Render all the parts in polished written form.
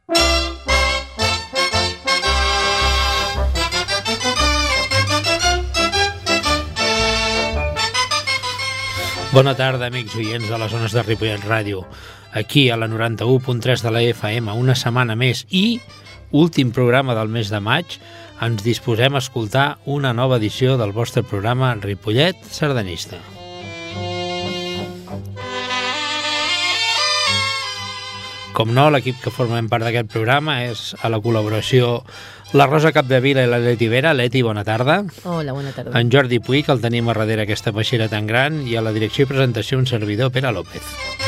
Bona tarda, amics oients de les zones de Ripollet Ràdio. Aquí, a la 91.3 de la FM, una setmana més i últim programa del mes de maig, ens disposem a escoltar una nova edició del vostre programa Ripollet Sardanista. Com no, l'equip que formem part d'aquest programa és a la col·laboració la Rosa Capdevila i la Leti Vera. Leti, bona tarda. Hola, bona tarda. En Jordi Puig, que el tenim a darrere aquesta peixera tan gran, i a la direcció i presentació un servidor, Pere López.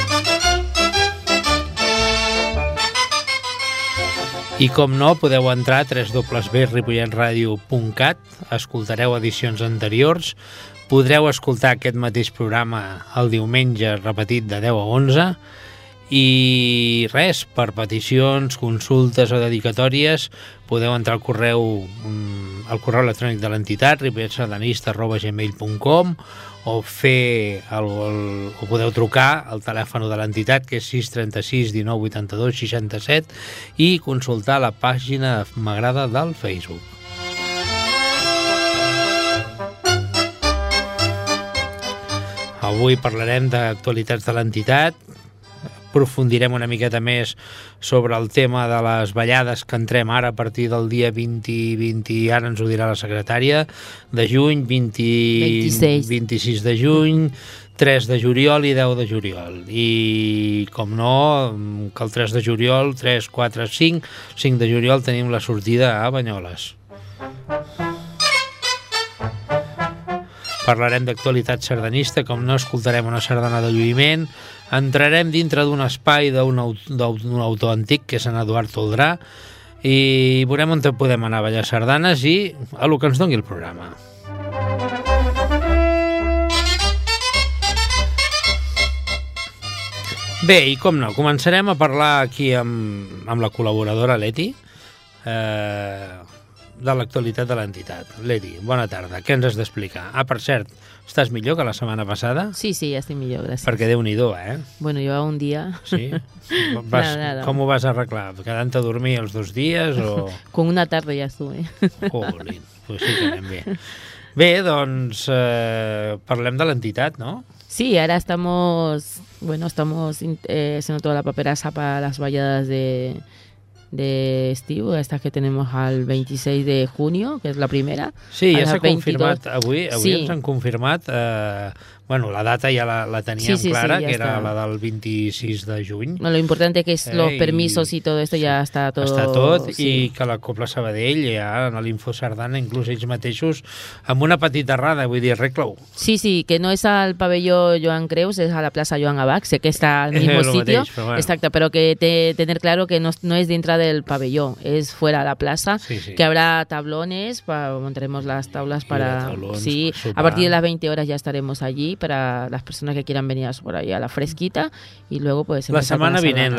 I com no, podeu entrar a www.ripolletradio.cat, escoltareu edicions anteriors, podreu escoltar aquest mateix programa el diumenge repetit de 10 a 11, i res, per peticions, consultes o dedicatòries podeu entrar al correu electrònic de l'entitat ripolletsardanista@gmail.com o podeu trucar al telèfon de l'entitat, que és 636 19 82 67, i consultar la pàgina M'agrada del Facebook. Avui parlarem d'actualitats de l'entitat, aprofundirem una miqueta més sobre el tema de les ballades que entrem ara a partir del dia 20, ara ens ho dirà la secretària, de juny, 26 de juny, 3 de juliol i 10 de juliol. I, com no, que el 3 de juliol, 3, 4, 5 de juliol tenim la sortida a Banyoles. Parlarem d'actualitat sardanista, com no, escoltarem una sardana de lluïment, entrarem dintre d'un espai d'un autor antic, que és Sant Eduard Toldrà, i veurem on podem anar a ballar sardanes i a lo que ens doni el programa. Bé, i com no, començarem a parlar aquí amb la col·laboradora Leti, de l'actualitat de l'entitat. Leti, bona tarda. Què ens has d'explicar? Ah, per cert, estàs millor que la setmana passada? Sí, ja estic millor, gràcies. Perquè Déu-n'hi-do, eh? Bueno, lleva un dia. Sí? Nada. Com ho vas arreglar? Quedant a dormir els 2 dies o...? Con una tarde ya estuve. Jolín, pues sí que anem bé. Bé, doncs parlem de l'entitat, no? Sí, ahora estamos haciendo toda la paperaza para las valladas de estiu, estas que tenemos al 26 de junio, que és la primera. Sí, ja s'ha confirmat. Avui sí. Ens han confirmat, la data ja la teníem clara, que era la del 26 de juny. Lo importante que es los permisos y todo esto ya está todo. Està tot, i que la Cobla Sabadell, ja en l'Info Sardana, inclús ells mateixos, amb una petita errada, vull dir, arregla-ho. Sí, que no es al pabellón Joan Creus, es a la plaza Joan Abach, sé que está al mismo sitio, mateix, però bueno. Exacto, pero que tener claro que no es dentro del pabellón, es fuera de la plaza, que habrá tablones, montaremos las tablas para... a partir de las 20 horas ya estaremos allí para las personas que quieran venir por ahí a la fresquita, y luego pues... La setmana vinent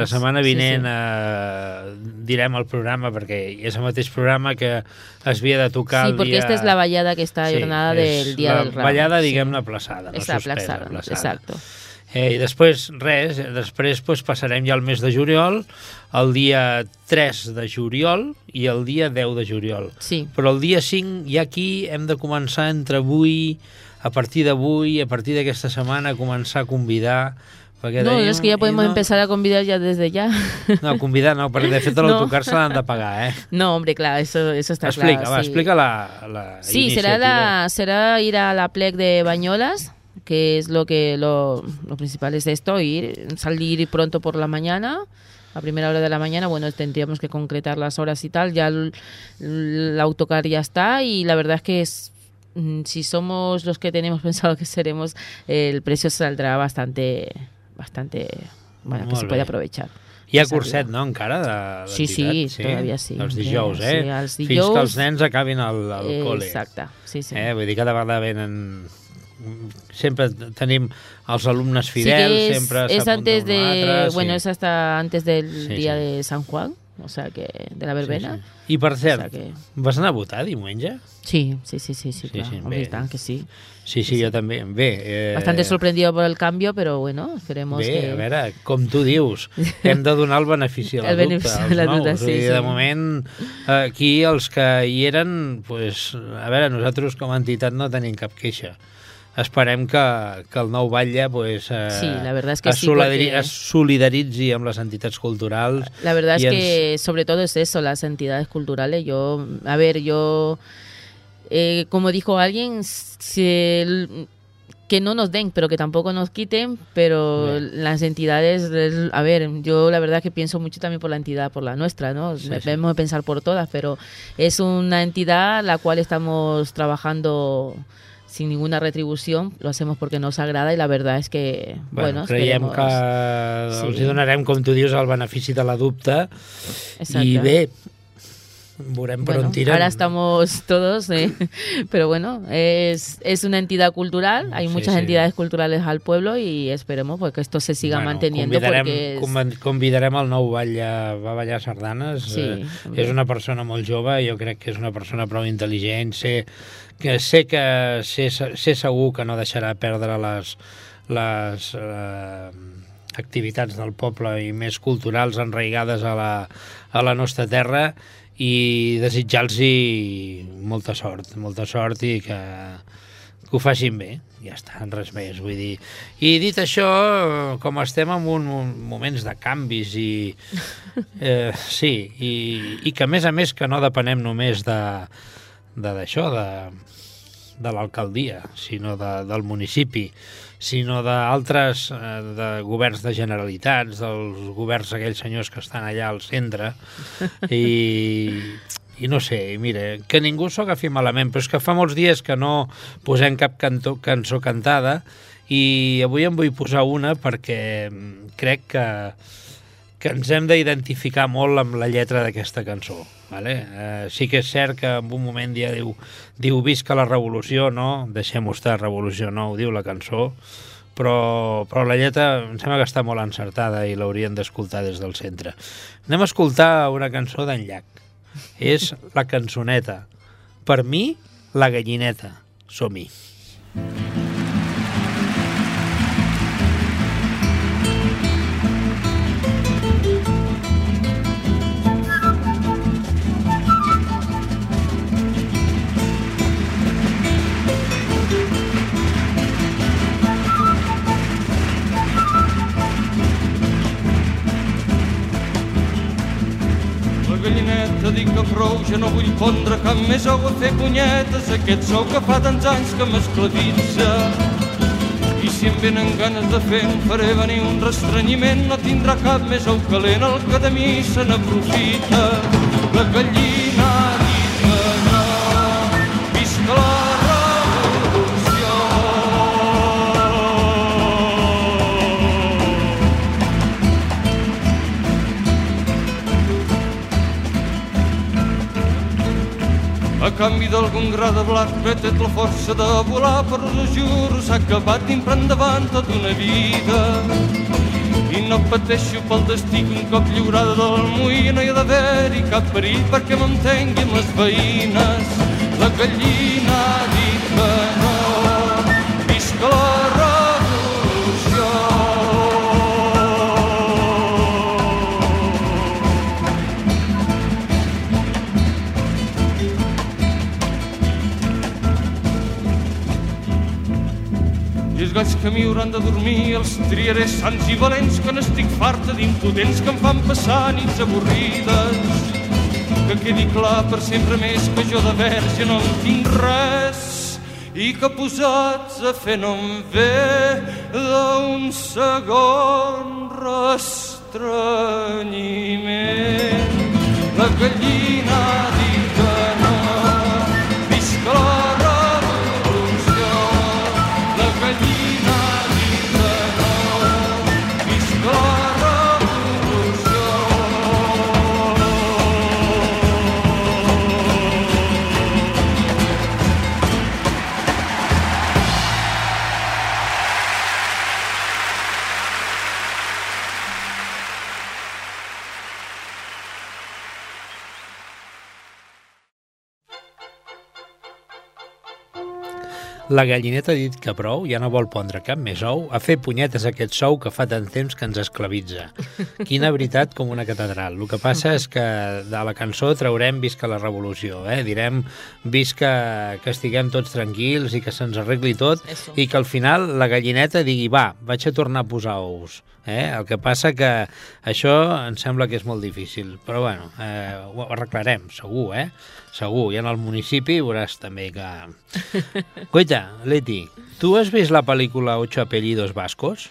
direm el programa, perquè és el mateix programa que es havia de tocar el dia... Sí, perquè esta és la ballada que està jornada del dia del Ram. La ballada, diguem-ne, aplaçada, no suspesa. Aplaçada. Exacto. I després passarem ja al mes de juliol, el dia 3 de juliol i el dia 10 de juliol. Sí. Però el dia 5 ja aquí hem de començar a partir d'aquesta setmana, a començar a convidar... No, es que ya podemos empezar a convidar ya desde ya. No, convidar no, perquè de fet l'autocar se l'han de pagar, eh? No, hombre, claro, eso está claro. Explica, explica la sí, iniciativa. será ir a la plec de Banyoles, que es lo principal es esto, salir pronto por la mañana, a primera hora de la mañana. Bueno, tendríamos que concretar las horas y tal, ya el autocar ya está, y la verdad es que si somos los que tenemos pensado que seremos, el precio saldrá bastante bueno, que se puede aprovechar. Hi ha curset, no, encara? Sí, todavía sí. Els dijous, Sí, fins que els nens acabin el col·le. Exacte, sí. Vull dir, cada vegada venen... Sempre tenim els alumnes fidels, sempre s'apunten altres. Bueno, es hasta antes del día de San Juan, o sea que de la verbena. Sí. I per cert, o sea que... vas anar a votar diumenge? Sí, clar. Hombre, bé. tant que sí. Sí, jo també. Bé, Bastante sorprendido por el cambio, pero bueno, esperemos bé, que... a veure, com tu dius, hem de donar el benefici de la dubte als nous. Sí. De moment, aquí els que hi eren, pues, a veure, nosaltres com a entitat no tenim cap queixa. Esperem que el nou batlle pues, sí, la verdad es que es solidaritzi amb les entitats culturals. La verdad es que sobre todo es eso, las entidades culturales. Yo, como dijo alguien, que no nos den, pero que tampoco nos quiten, pero las entidades, yo la verdad que pienso mucho también por la entidad, por la nuestra, ¿no? Debemos de pensar por todas, pero es una entidad la cual estamos trabajando sin ninguna retribució, lo hacemos porque nos agrada i la verdad és que, creiem que els donarem, com tu dius, el benefici de la dubte. Exacte. I bé, veurem per on tirem. Ahora estamos todos, pero bueno, es una entidad cultural, hay muchas entidades culturales al pueblo y esperemos pues, que esto se siga manteniendo. Convidarem el nou batlle a ballar sardanes. És una persona molt jove, jo crec que és una persona prou intel·ligent, sé segur que no deixarà perdre les activitats del poble i més culturals enraigades a la nostra terra, i desitjar-los molta sort i que ho facin bé, ja està, res més, vull dir. I dit això, com estem en moments de canvis i que a més que no depenem només d'això, de l'alcaldia, sinó del municipi, sinó d'altres de governs de generalitats, dels governs aquells senyors que estan allà al centre, i no sé, mira, que ningú s'ho agafi malament, però és que fa molts dies que no posem cap cançó cantada, i avui en vull posar una perquè crec que ens hem d'identificar molt amb la lletra d'aquesta cançó. Vale? Sí que és cert que en un moment ja diu visca la revolució, no? Deixem-ho estar, revolució no, ho diu la cançó, però la lletra em sembla que està molt encertada i l'haurien d'escoltar des del centre. Anem a escoltar una cançó d'en Llach. És la cançoneta. Per mi, la gallineta. Som-hi. Gallineta, dic que prou, ja no vull pondre cap més ou a fer punyetes, aquest sou que fa tants anys que m'esclavitza. I si em venen ganes de fer, em faré venir un restrenyiment, no tindrà cap més ou calent, el que de mi se n'aprofita. La gallina ha dit que no, visca la revolució. A canvi d'algun gra de blat que té la força de volar, però us juro s'ha acabat d'imprar endavant tota una vida. I no pateixo pel destí que un cop lliurada del moí no hi ha d'haver-hi cap perill perquè m'entenguin les veïnes. La gallina ha dit que no, visca la revolució. I els galls que m'hi hauran de dormir els triaré sants i valents, que n'estic farta d'impotents que em fan passar nits avorrides. Que quedi clar per sempre més que jo de verge no en tinc res i que posats a fer no em ve d'un segon restrenyiment. La gallina ha dit que no, visca la revolució. La gallina ha dit que no, visca la revolució. La gallineta ha dit que prou, ja no vol pondre cap més ou, a fer punyetes aquest sou que fa tant temps que ens esclavitza. Quina veritat com una catedral. El que passa és que de la cançó traurem visca la revolució, direm visca que estiguem tots tranquils i que se'ns arregli tot. Eso. I que al final la gallineta digui va, vaig a tornar a posar ous. El que passa que això em sembla que és molt difícil, però bueno, ho arreglarem, segur, segur, i en el municipi veuràs també que... Coita, Leti, tu has vist la pel·lícula Ocho apellidos vascos?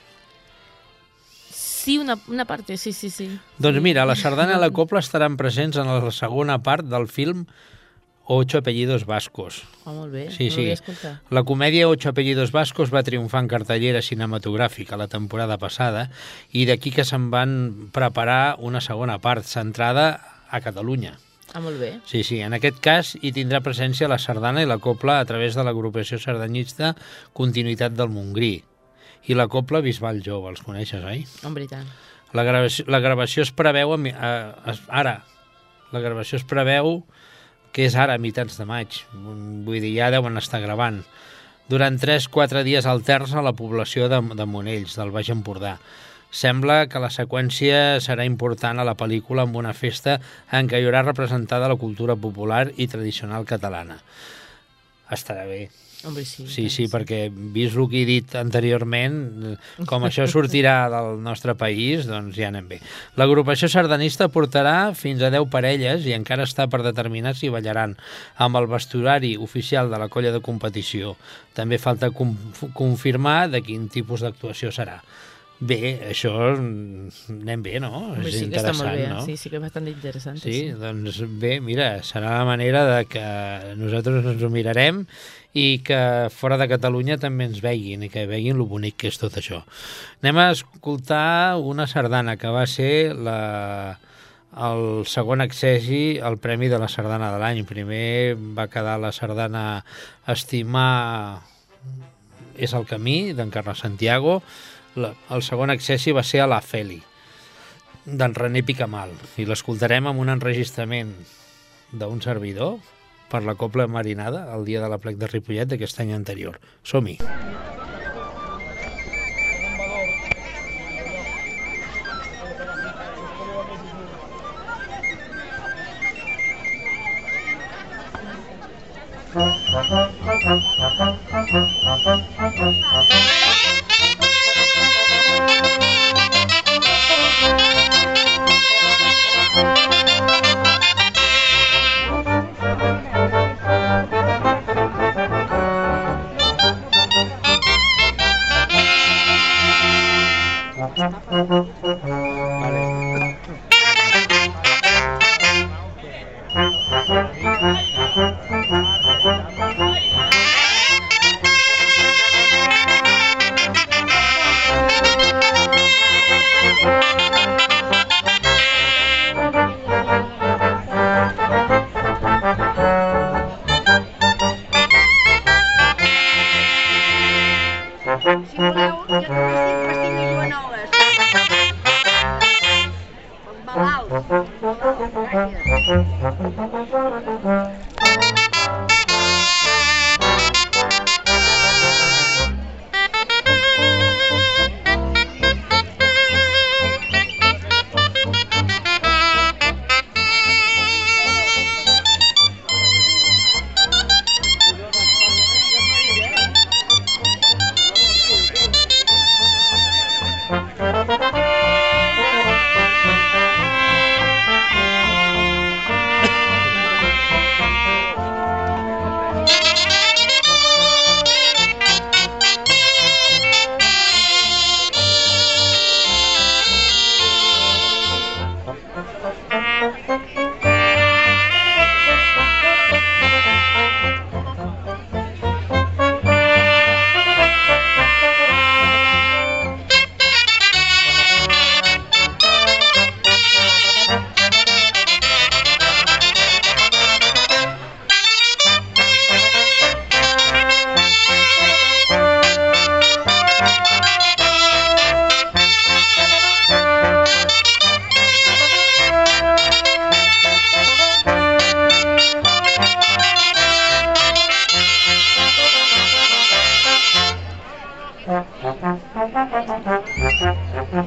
Sí, una parte, sí. Doncs mira, la sardana i la copla estaran presents en la segona part del film Ocho apellidos vascos. Molt bé, sí. ho havia escoltat. La comèdia Ocho apellidos vascos va triomfar en cartellera cinematogràfica la temporada passada i d'aquí que se'n van preparar una segona part centrada a Catalunya. Molt bé. Sí, en aquest cas hi tindrà presència la sardana i la copla a través de l'agrupació sardanista Continuïtat del Montgrí i la copla Bisbal Jove, els coneixes, oi? Home, i tant. La gravació es preveu ara. La gravació es preveu que és ara, a mitjans de maig. Vull dir, ja deuen estar gravant. Durant 3-4 dies alterns a la població de Monells, del Baix Empordà. Sembla que la seqüència serà important a la pel·lícula amb una festa en què hi haurà representada la cultura popular i tradicional catalana. Estarà bé. Home, sí. Sí, perquè vist el que he dit anteriorment, com això sortirà del nostre país, doncs ja anem bé. L'agrupació sardanista portarà fins a 10 parelles i encara està per determinar si ballaran amb el vestuari oficial de la colla de competició. També falta confirmar de quin tipus d'actuació serà. Bé, això anem bé, no? Home, és sí que està molt bé, no? sí que és bastant interessant. Sí, doncs bé, mira, serà la manera de que nosaltres ens ho mirarem i que fora de Catalunya també ens veguin i que veguin lo bonic que és tot això. Anem a escoltar una sardana que va ser el segon accessi al Premi de la Sardana de l'any. Primer va quedar la sardana Estimar és el camí, d'en Carles Santiago. El segon accessi va ser a la Feli, d'en René Picamal, i l'escoltarem amb un enregistrament d'un servidor per la Copla Marinada el dia de l'Aplec de Ripollet d'aquest any anterior. Som-hi!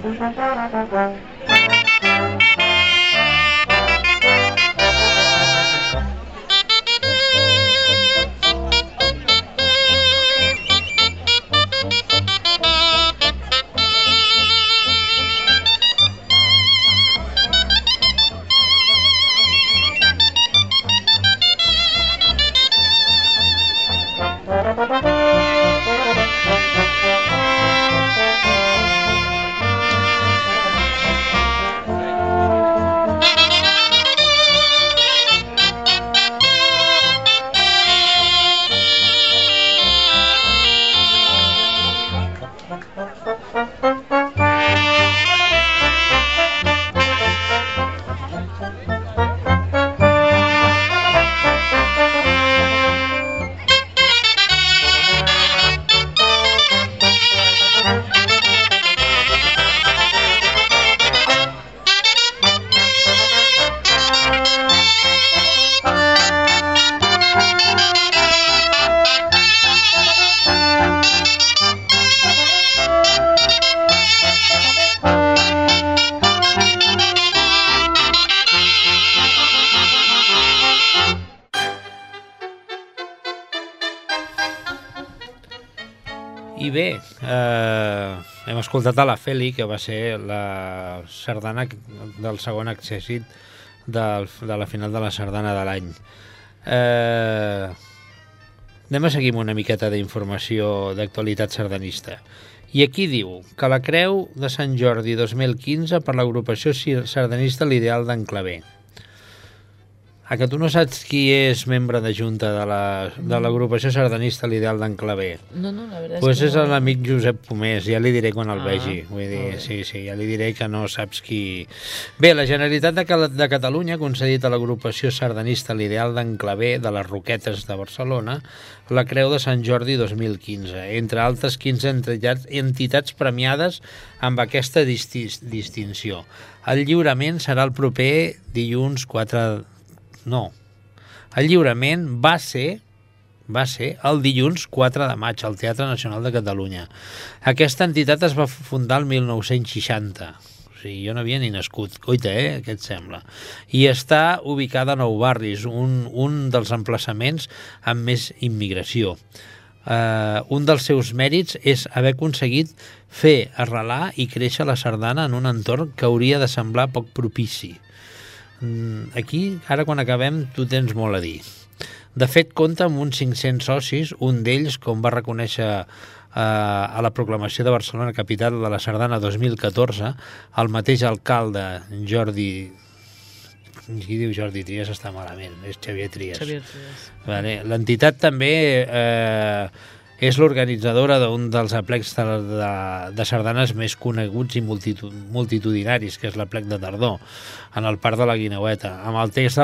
I bé, hem escoltat a la Feli, que va ser la sardana del segon accèssit de la final de la sardana de l'any. Anem a seguir amb una miqueta d'informació d'actualitat sardanista. I aquí diu que la Creu de Sant Jordi 2015 per l'agrupació sardanista L'Ideal d'en Clavé. A que tu no saps qui és membre de junta de l'agrupació sardanista L'Ideal d'en Clavé? No, la veritat Pues és que és l'amic Josep Pomés, ja li diré quan el vegi. Vull dir, bé. sí, ja li diré que no saps qui... Bé, la Generalitat de Catalunya ha concedit a l'agrupació sardanista L'Ideal d'en Clavé de les Roquetes de Barcelona la Creu de Sant Jordi 2015, entre altres 15 entitats premiades amb aquesta distinció. El lliurament serà el proper dilluns 4... No, el lliurament va ser el dilluns 4 de maig al Teatre Nacional de Catalunya. Aquesta entitat es va fundar el 1960. O sigui, jo no havia ni nascut. Coita, què et sembla? I està ubicada a Nou Barris, un dels emplaçaments amb més immigració. Un dels seus mèrits és haver aconseguit fer arrelar i créixer la sardana en un entorn que hauria de semblar poc propici. Aquí, ara quan acabem, tu tens molt a dir. De fet, compta amb uns 500 socis, un d'ells, com va reconèixer a la proclamació de Barcelona capital de la sardana 2014, el mateix alcalde Jordi... Qui diu Jordi Trias està malament, és Xavier Trias. Vale. L'entitat també és l'organitzadora d'un dels aplecs de sardanes més coneguts i multitudinaris, que és l'aplec de tardor, en el Parc de la Guineueta. Amb el text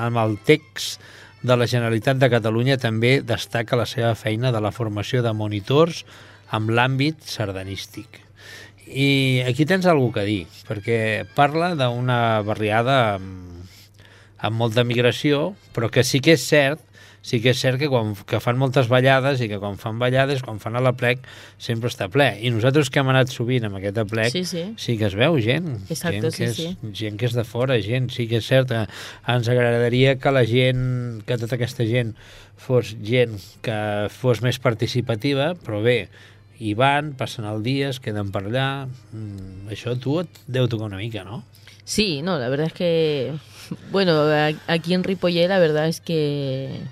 de la Generalitat de Catalunya també destaca la seva feina de la formació de monitors amb l'àmbit sardanístic. I aquí tens alguna cosa a dir, perquè parla d'una barriada amb molta migració, però que sí que és cert que fan moltes ballades i que quan fan ballades, quan fan a l'aplec, sempre està ple. I nosaltres que hem anat sovint amb aquest aplec, sí que es veu gent. Exacte, gent que és de fora, sí que és cert. Ens agradaria que la gent, que tota aquesta gent fos gent que fos més participativa, però bé, hi van, passen el dia, es queden per allà. Això tu et deu tocar una mica, ¿no? Sí, no, la verdad es que... Bueno, aquí en Ripollet la verdad es que...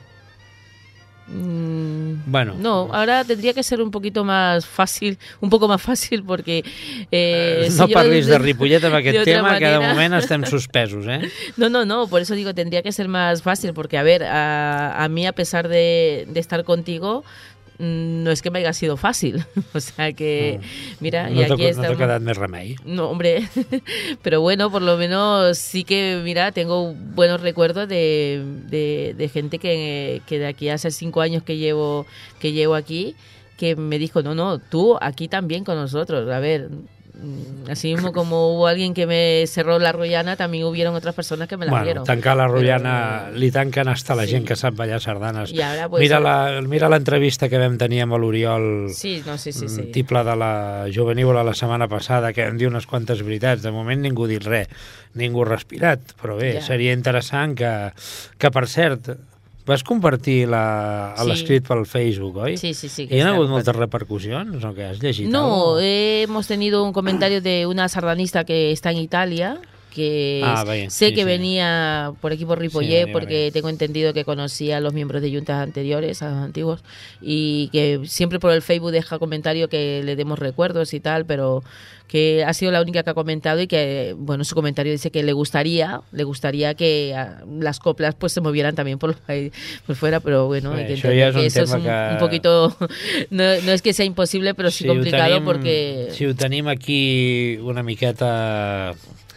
Bueno, no, ahora tendría que ser un poco más fácil porque no parlis de Ripollet amb aquest tema, que de moment estem suspesos, No, por eso digo, tendría que ser más fácil porque, a ver, a mí a pesar de estar contigo, no es que me haya sido fácil, o sea que, mira, y aquí estamos. No t'ha quedat més remei. No, hombre, pero bueno, por lo menos sí que, mira, tengo buenos recuerdos de gente que de aquí hace 5 años que llevo aquí, que me dijo, no, tú aquí también con nosotros, a ver, Así mismo como hubo alguien que me cerró la Rollana, también hubieron otras personas que me la abrieron. Tancar la Rollana li tanquen hasta la gent que sap ballar sardanes. Mira l'entrevista que vam tenir amb l'Oriol, tiple de la Juvenívola la setmana passada, que vam dir unes quantes veritats. De moment ningú ha dit res, ningú ha respirat, però bé, seria interessant que per cert, vas compartir l'escrit pel Facebook, oi? Sí. ¿Y ha habido muchas repercusiones o qué has leído? No, hemos tenido un comentario de una sardanista que está en Italia, que sé que venía por aquí por Ripollet, porque tengo entendido que conocía a los miembros de juntas anteriores, a los antiguos, y que siempre por el Facebook deja comentario que le demos recuerdos y tal, pero que ha sido la única que ha comentado y que, bueno, su comentario dice que le gustaría que las coplas pues se movieran también por fuera, pero bueno, hay que entender que eso es un poquito, no es que sea imposible, pero sí complicado porque... Si ho tenim aquí una miqueta...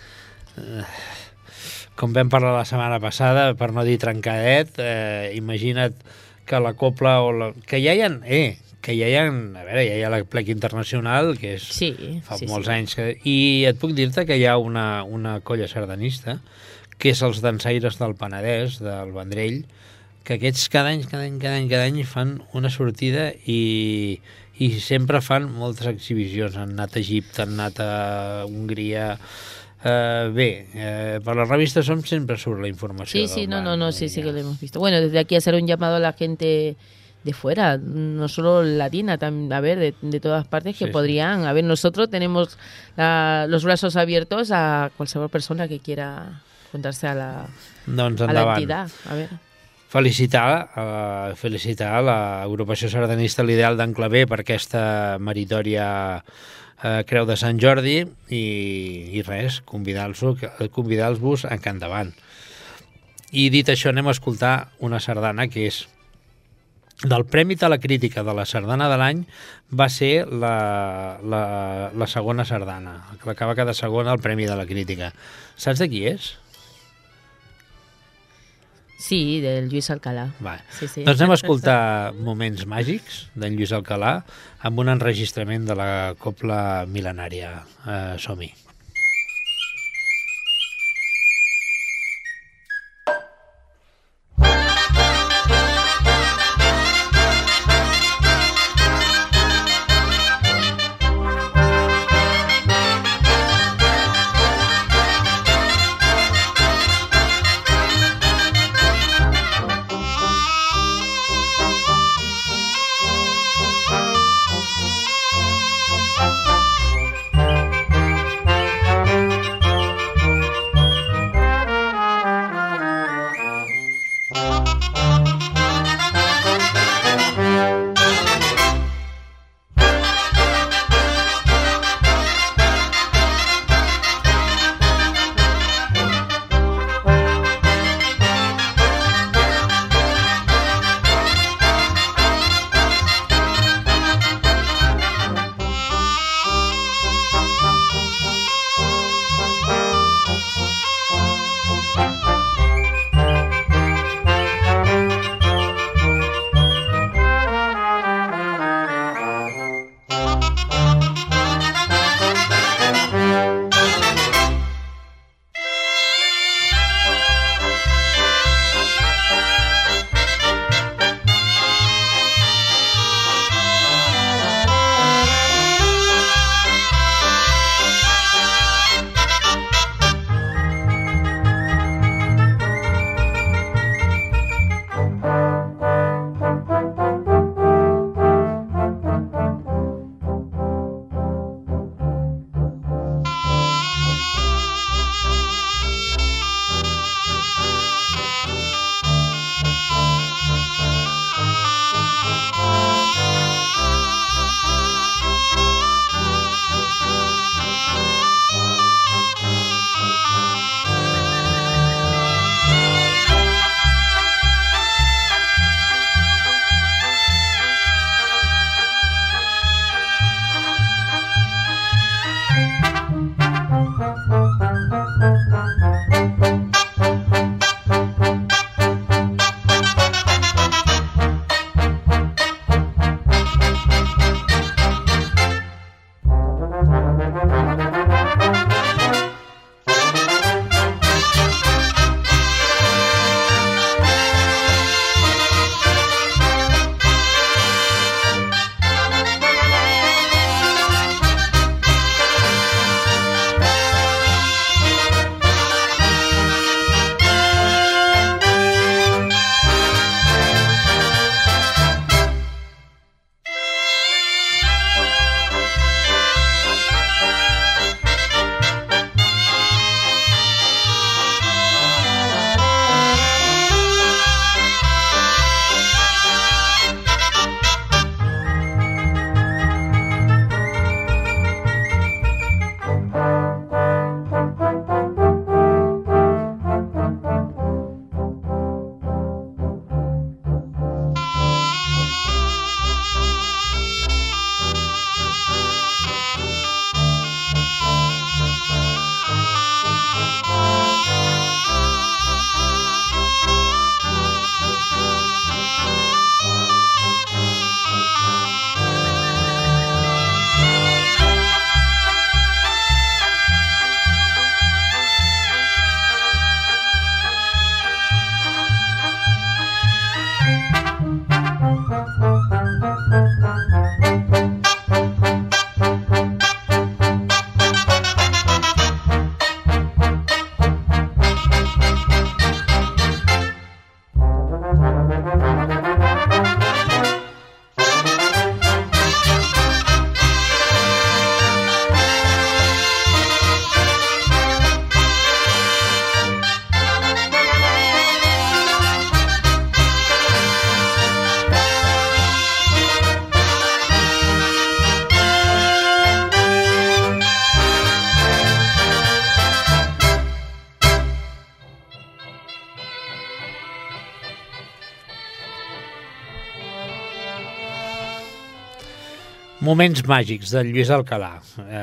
com vam parlar la setmana passada, per no dir trencadet, imagina't que la copla que ja hi ha, a veure, ja hi ha la plec internacional, que és fa molts anys, i et puc dir-te que hi ha una colla sardanista, que és els dansaires del Penedès, del Vendrell, que aquests cada any fan una sortida i sempre fan moltes exhibicions. Han anat a Egipte, han anat a Hongria... per las revistas siempre surt la información. Sí, que lo hemos visto. Bueno, desde aquí hacer un llamado a la gente de fuera, no solo latina, a ver, de todas partes, que podrían. A ver, nosotros tenemos los brazos abiertos a cualquier persona que quiera juntarse a la entidad. A ver. Felicitar a l'agrupació sardanista l'Ideal d'en Clavé per aquesta meritòria Creu de Sant Jordi i res, convidar-vos a que endavant. I dit això, anem a escoltar una sardana que és del Premi de la Crítica de la Sardana de l'any. Va ser la segona sardana, la que va quedar segona al Premi de la Crítica. Saps de qui és? Sí, del Lluís Alcalà. Sí. Doncs anem a escoltar Moments Màgics d'en Lluís Alcalà amb un enregistrament de la copla mil·lenària. Som-hi. Moments màgics del Lluís Alcalà.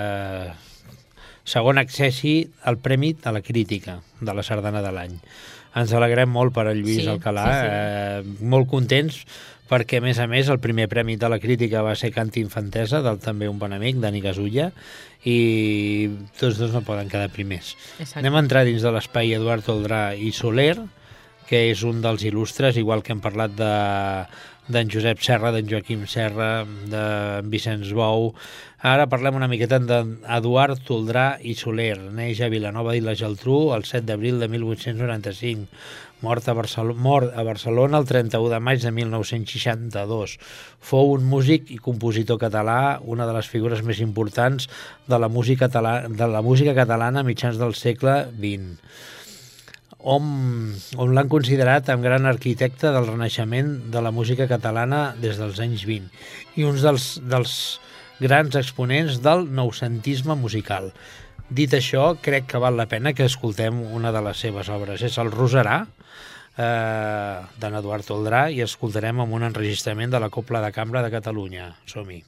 Segon accessi al Premi a la Crítica de la Sardana de l'any. Ens alegrem molt per el Lluís Alcalà, molt contents, perquè, a més, el primer premi de la crítica va ser Canta Infantesa, del també un bon amic, Dani Gasulla, i tots dos no poden quedar primers. Exacte. Anem a entrar dins de l'espai Eduard Toldrà i Soler, que és un dels il·lustres, igual que hem parlat d'en Josep Serra, d'en Joaquim Serra, d'en Vicenç Bou. Ara parlem una miqueta d'Eduard Toldrà i Soler. Neix a Vilanova i la Geltrú el 7 d'abril de 1895. Mort a Barcelona el 31 de maig de 1962. Fou un músic i compositor català, una de les figures més importants de la música catalana a mitjans del segle XX. On l'han considerat un gran arquitecte del renaixement de la música catalana des dels anys 20 i uns dels grans exponents del noucentisme musical. Dit això, crec que val la pena que escoltem una de les seves obres. És el Roserà, d'en Eduard Toldrà, i escoltarem amb un enregistrament de la Cobla de Cambra de Catalunya. Som-hi.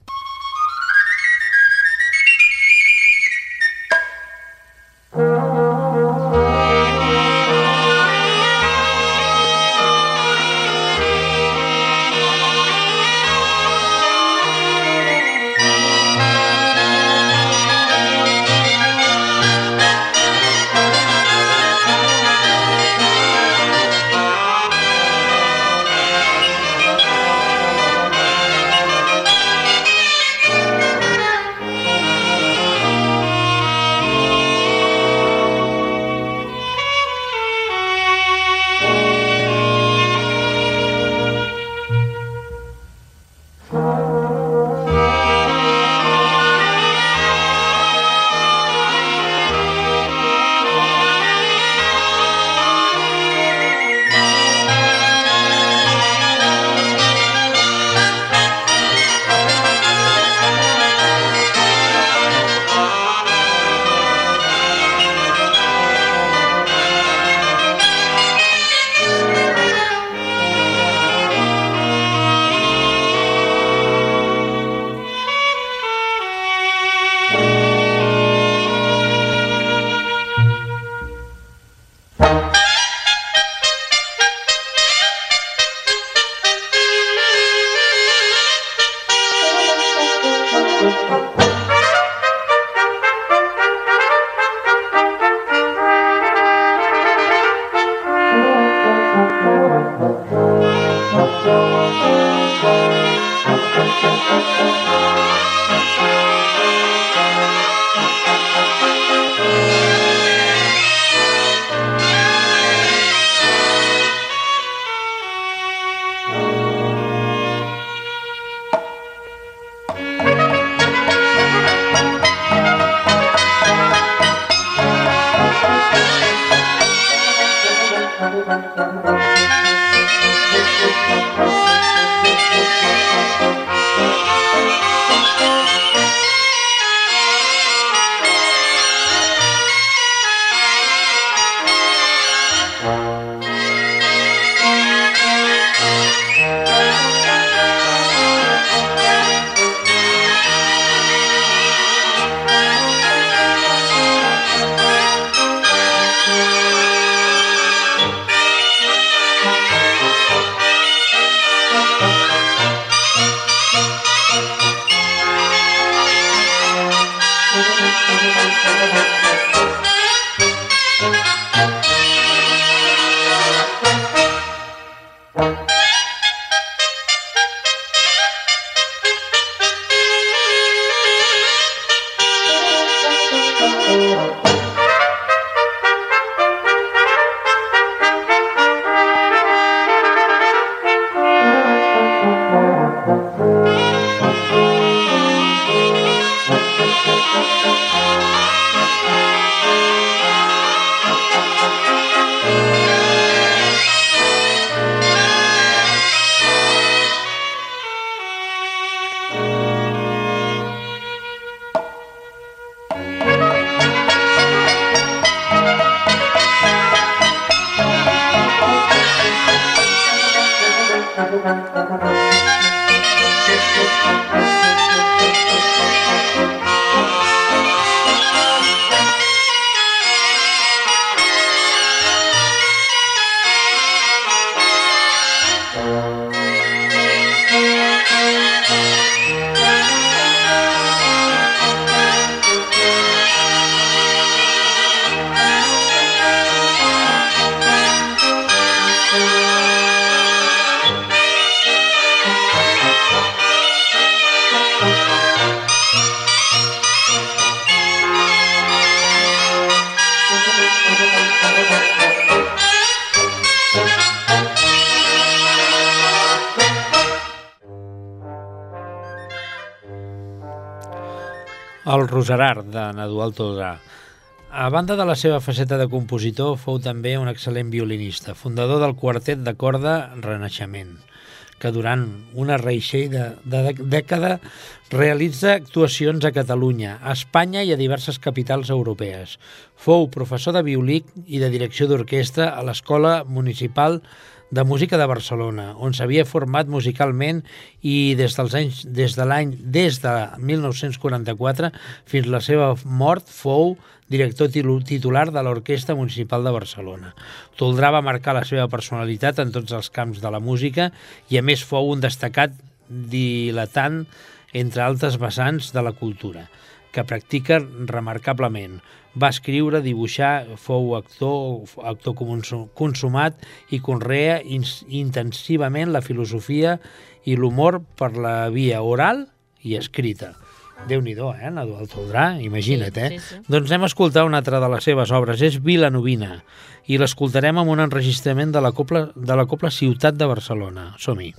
El Roserar, d'en Eduald Toldrà. A banda de la seva faceta de compositor, fou també un excel·lent violinista, fundador del quartet de corda Renaixement, que durant una reeixell de dècada realitza actuacions a Catalunya, a Espanya i a diverses capitals europees. Fou professor de violí i de direcció d'orquestra a l'Escola Municipal de Música de Barcelona, on s'havia format musicalment i des de 1944 fins la seva mort fou director titular de l'Orquestra Municipal de Barcelona. Toldrà va marcar la seva personalitat en tots els camps de la música i a més fou un destacat diletant entre altres vessants de la cultura, que practica remarcablement. Va escriure, dibuixar, fou actor consumat i conrea intensivament la filosofia i l'humor per la via oral i escrita. Déu-n'hi-do, Eduald Toldrà, imagina't, Sí, sí. Doncs anem a escoltar una altra de les seves obres, és Vilanovina, i l'escoltarem amb un enregistrament de la Cobla Ciutat de Barcelona. Som-hi.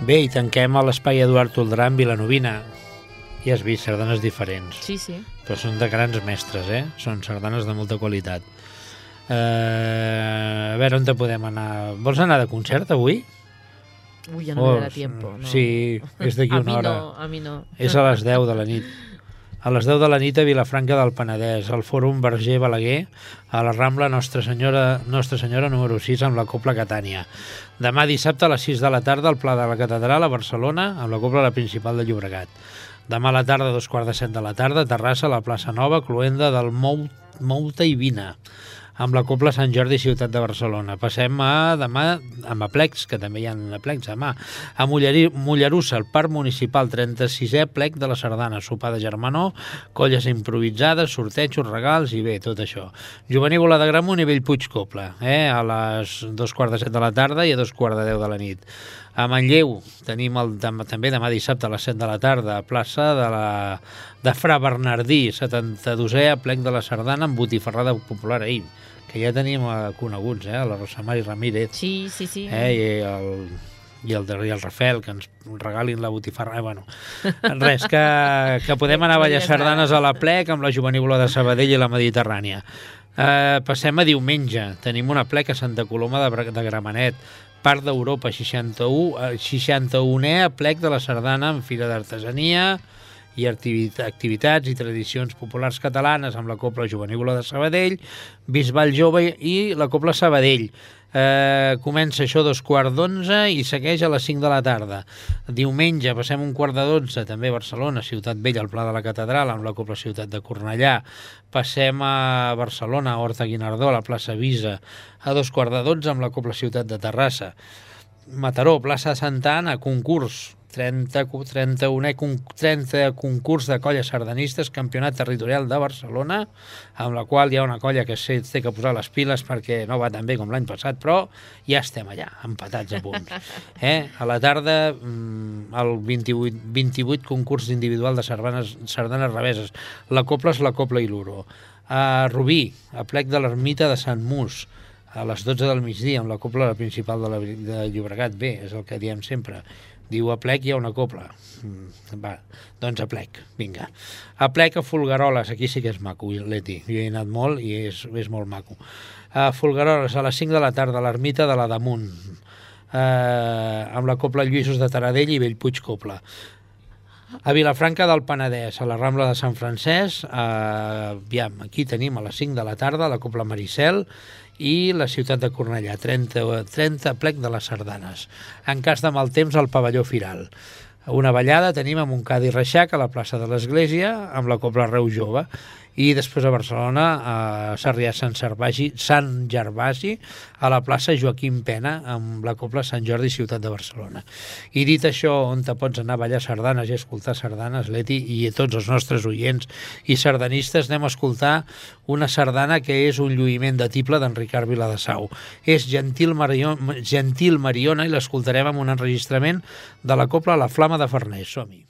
Bé, i tanquem a l'Espai Eduard Toldrà amb Vilanovina. Ja has vist, sardanes diferents. Sí, sí. Però són de grans mestres, Són sardanes de molta qualitat. A veure, on te podem anar? Vols anar de concert avui? Ui, ja no me darà tiempo. No. Sí, és d'aquí una hora. A mi no. És a les 10 de la nit. A les 10 de la nit a Vilafranca del Penedès, al Fòrum Verger Balaguer, a la Rambla Nostra Senyora número 6 amb la Cobla Catània. Demà dissabte a les 6 de la tarda al Pla de la Catedral a Barcelona amb la Cobla la Principal de Llobregat. Demà a la tarda, a 2:45 de la tarda, a Terrassa, a la Plaça Nova, cluenda del Mouta i Vina, amb la Cobla Sant Jordi, ciutat de Barcelona. Passem a demà amb aplecs, que també hi ha aplecs demà, a Mollerussa, el Parc Municipal, 36è plec de la Sardana, sopar de germanor, colles improvisades, sortejos, regals i bé, tot això. Jovenívola de Gramunt i Bellpuig Cobla, a les 2:15 de la tarda i a 2:10 de la nit. A Manlleu tenim també demà dissabte a les 7 de la tarda, a plaça de Fra Bernardí, 72è plec de la Sardana amb botifarrada popular ahir, que ja tenim coneguts, la Rosa Mari Ramírez. Sí. I el Rafael, que ens regalin la botifarra. Bueno, res, que podem anar a ballar sardanes a la plec amb la Jovenívola de Sabadell i la Mediterrània. Passem a diumenge. Tenim una plec a Santa Coloma de Gramenet, Parc d'Europa, 61è plec de la Sardana amb Fira d'Artesania i activitats i tradicions populars catalanes amb la Cobla Jovenívola de Sabadell, Bisbal Jove i la Cobla Sabadell. Comença això a 2:15 i segueix a les 5 de la tarda. Diumenge passem 1:15, també a Barcelona, Ciutat Vella, al Pla de la Catedral, amb la Cobla Ciutat de Cornellà. Passem a Barcelona, a Horta Guinardó, a la plaça Visa, a 2:15 amb la Cobla Ciutat de Terrassa. Mataró, plaça Santa Anna, concurs, 30 concurs de colles sardanistes, campionat territorial de Barcelona, amb la qual hi ha una colla que té que posar les piles perquè no va tan bé com l'any passat, però ja estem allà, empatats a punts. A la tarda, el 28 concurs individual de sardanes reveses. La cobla és la Cobla i l'Uro. A Rubí, a plec de l'Ermita de Sant Mus, a les 12 del migdia, amb la Cobla la Principal de Llobregat. Bé, és el que diem sempre. Diu, a plec hi ha una cobla. Va, doncs a plec, vinga. A plec a Folgueroles, aquí sí que és maco, Leti. Jo he anat molt i és molt maco. A Folgueroles, a les 5 de la tarda, a l'Ermita de la Damunt, amb la Cobla Lluïsos de Taradell i Bellpuig Cobla. A Vilafranca del Penedès, a la Rambla de Sant Francesc, aquí tenim a les 5 de la tarda la Cobla Maricel i la ciutat de Cornellà, 30 plec de les sardanes. En cas de mal temps, al pavelló Firal. Una ballada tenim a Montcada i Reixac, a la plaça de l'Església, amb la Cobla Reu Jove. I després a Barcelona, a Sarrià Sant Gervasi, a la plaça Joaquim Pena, amb la Cobla Sant Jordi, ciutat de Barcelona. I dit això, on te pots anar a ballar sardanes i escoltar sardanes, Leti, i a tots els nostres oients i sardanistes, anem a escoltar una sardana que és un lluïment de tible d'en Ricard Viladesau. És Gentil Mariona i l'escoltarem amb un enregistrament de la Cobla La Flama de Farners. Som-hi.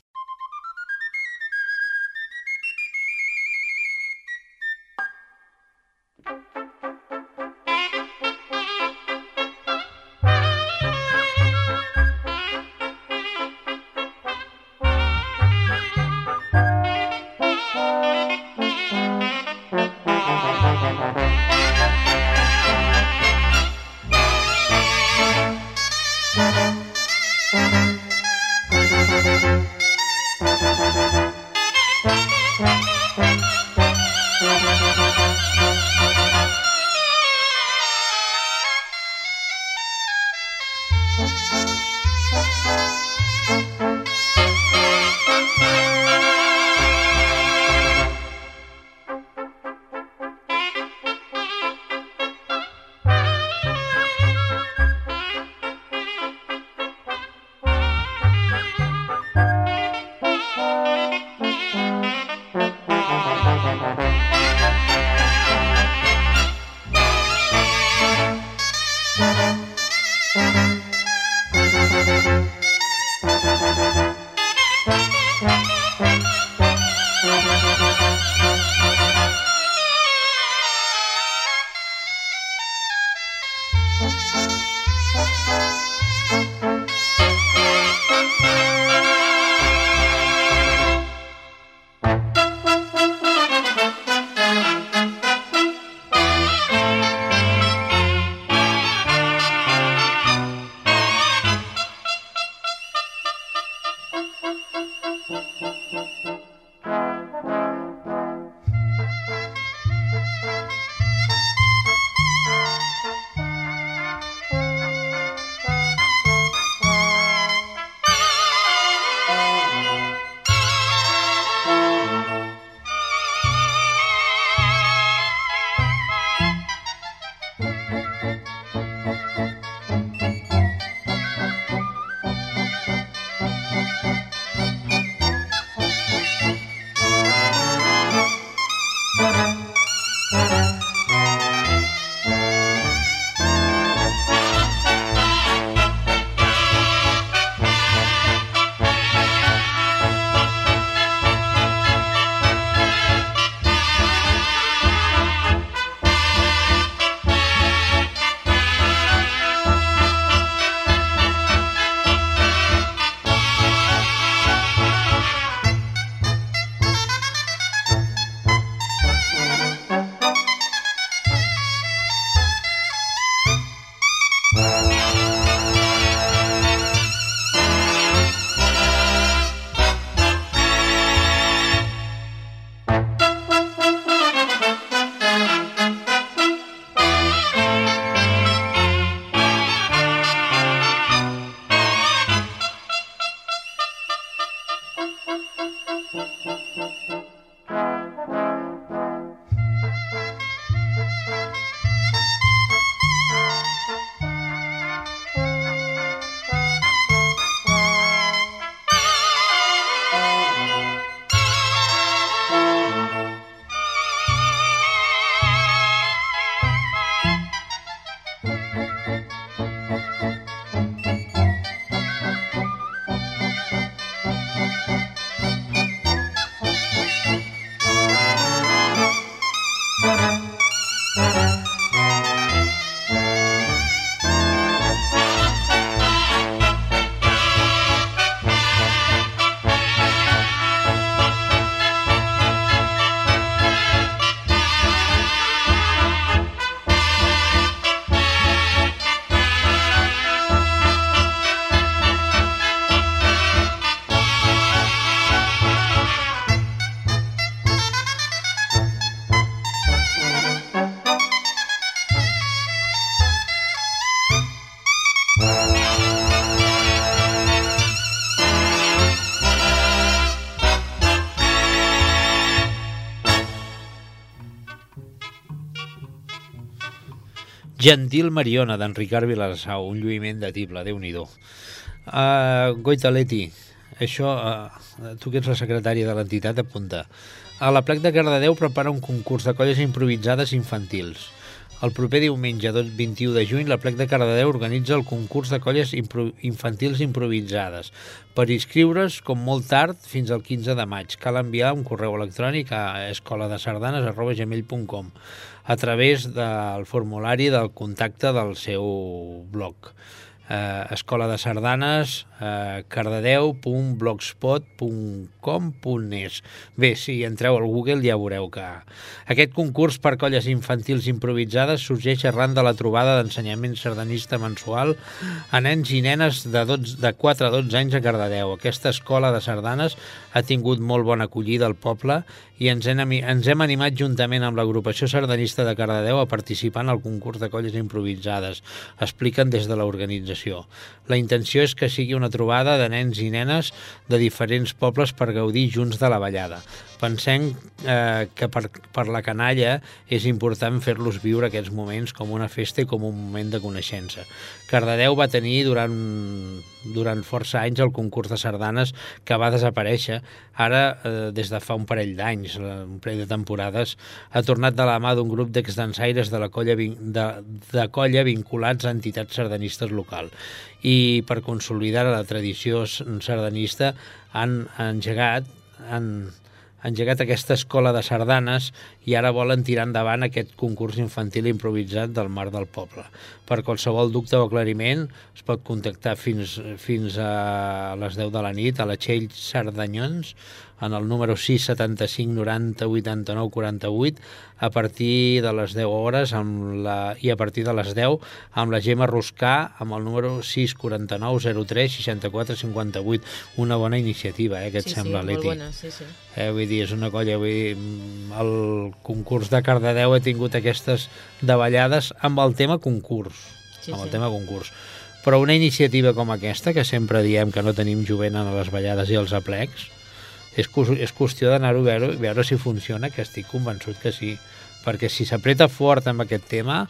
Gentil Mariona, d'en Ricard Vilassau, un lluïment de tible, Déu-n'hi-do. Goita Leti, això, tu que ets la secretària de l'entitat, apunta. A la Plec de Cardedeu prepara un concurs de colles improvisades infantils. El proper diumenge 21 de juny, la Plec de Cardedeu organitza el concurs de colles infantils improvisades. Per inscriure's, com molt tard, fins al 15 de maig. Cal enviar un correu electrònic a escoladesardanes@gmail.com a través del formulari del contacte del seu blog. Escola de Sardanes, cardedeu.blogspot.com.es. Bé, si entreu al Google ja veureu que aquest concurs per colles infantils improvisades sorgeix arran de la trobada d'ensenyament sardanista mensual a nens i nenes de 4 a 12 anys a Cardedeu. Aquesta escola de sardanes ha tingut molt bona acollida al poble i ens hem animat juntament amb l'agrupació sardanista de Cardedeu a participar en el concurs de colles improvisades, expliquen des de l'organització. La intenció és que sigui una trobada de nens i nenes de diferents pobles per gaudir junts de la ballada. Pensem que per la canalla és important fer-los viure aquests moments com una festa i com un moment de coneixença. Cardedeu va tenir durant força anys el concurs de sardanes que va desaparèixer. Ara, des de fa un parell d'anys, un parell de temporades, ha tornat de la mà d'un grup d'exdansaires de colla vinculats a entitats sardanistes local. I per consolidar la tradició sardanista han engegat aquesta escola de sardanes i ara volen tirar endavant aquest concurs infantil improvisat del Mar del Poble. Per qualsevol dubte o aclariment es pot contactar fins a les 10 de la nit a la Txell Sardanyons en el número 675 90 89 48 a partir de les 10 hores i a partir de les 10 amb la Gemma Ruscà amb el número 649 03 64 58. Una bona iniciativa, què et sembla, Leti? Sí, molt bona, sí. Vull dir, és una colla, el concurs de Cardedeu ha tingut aquestes davallades amb el tema concurs. Tema concurs. Però una iniciativa com aquesta, que sempre diem que no tenim jovent a les ballades i els aplecs, és qüestió d'anar-ho a veure si funciona, que estic convençut que sí. Perquè si s'apreta fort amb aquest tema,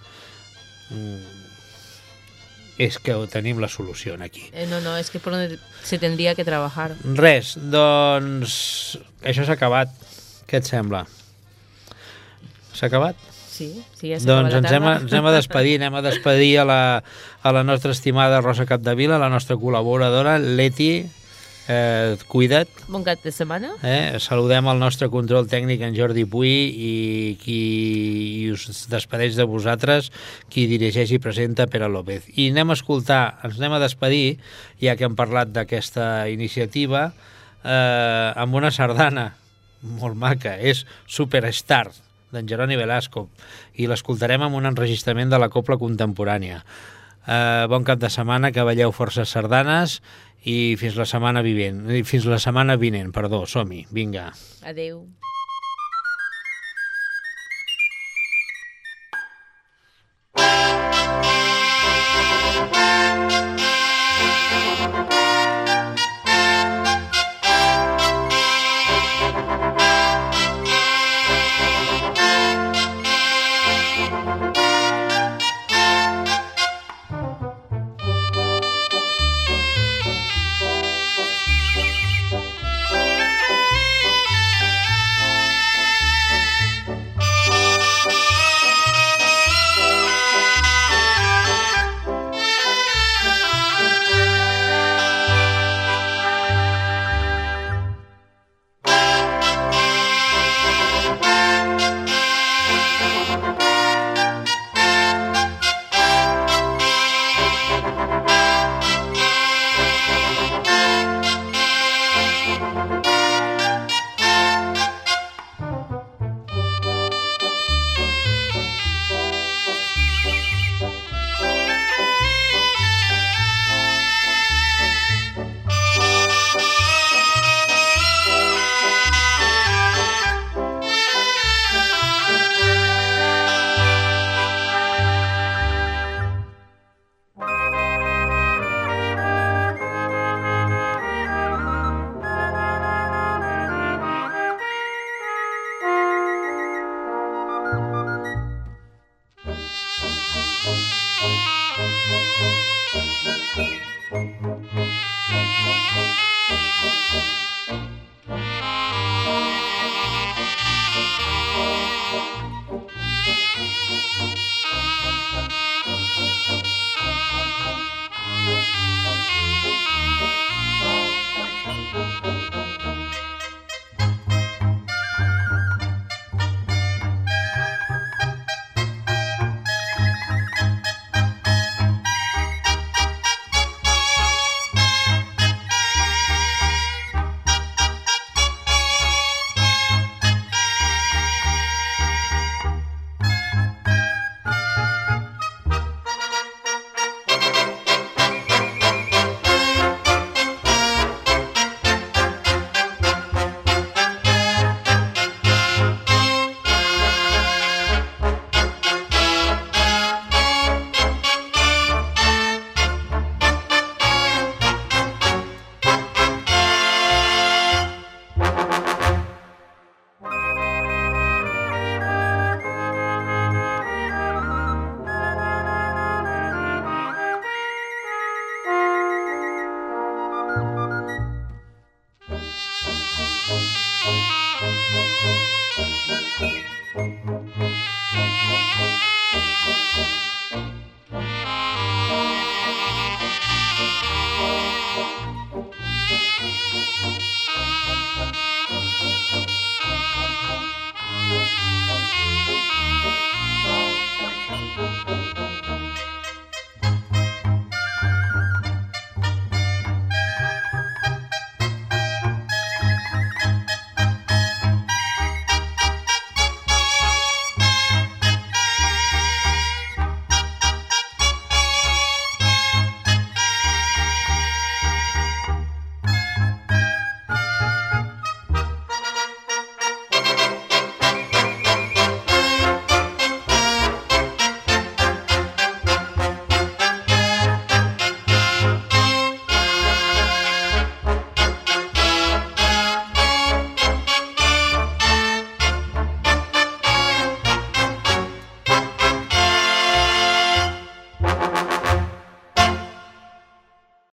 és que tenim la solució aquí. No, és que por donde se tendría que trabajar. Res, doncs això s'ha acabat. Què et sembla? S'ha acabat? Sí, ja s'ha acabat la tarda. Doncs ens hem a despedir a la nostra estimada Rosa Capdevila, la nostra col·laboradora, Leti, cuida't. Bon cap de setmana. Saludem el nostre control tècnic, en Jordi Puy, i qui us despedeix de vosaltres, qui dirigeix i presenta, Pere López. I ens anem a despedir, ja que hem parlat d'aquesta iniciativa, amb una sardana molt maca, és Superstar, d'en Jeroni Velasco, i l'escoltarem amb un enregistrament de la cobla contemporània. Bon cap de setmana, que balleu forces sardanes, i fins la setmana vinent, som-hi, vinga. Adeu.